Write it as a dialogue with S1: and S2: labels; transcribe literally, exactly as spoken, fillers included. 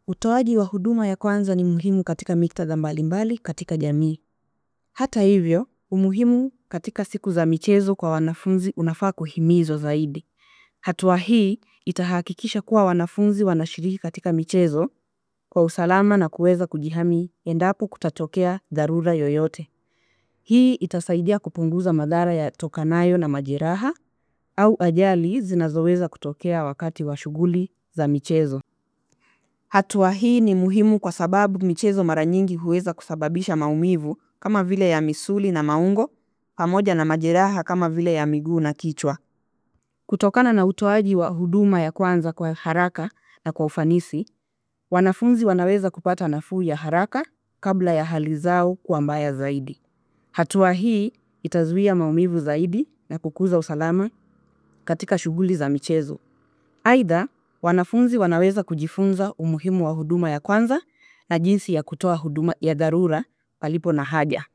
S1: Utoaji wa huduma ya kwanza ni muhimu katika miktadha mbalimbali katika jamii. Hata hivyo, umuhimu katika siku za michezo kwa wanafunzi unafaa kuhimizwa zaidi. Hatua hii itahakikisha kuwa wanafunzi wanashiriki katika michezo kwa usalama na kuweza kujihami endapo kutatokea dharura yoyote. Hii itasaidia kupunguza madhara yatokanayo na majeraha au ajali zinazoweza kutokea wakati wa shughuli za michezo. Hatua hii ni muhimu kwa sababu michezo mara nyingi huweza kusababisha maumivu kama vile ya misuli na maungo, pamoja na majeraha kama vile ya miguu na kichwa. Kutokana na utoaji wa huduma ya kwanza kwa haraka na kwa ufanisi, wanafunzi wanaweza kupata nafuu ya haraka kabla ya hali zao kuwa mbaya zaidi. Hatua hii itazuia maumivu zaidi na kukuza usalama katika shughuli za michezo. Aidha, wanafunzi wanaweza kujifunza umuhimu wa huduma ya kwanza na jinsi ya kutoa huduma ya dharura palipo na haja.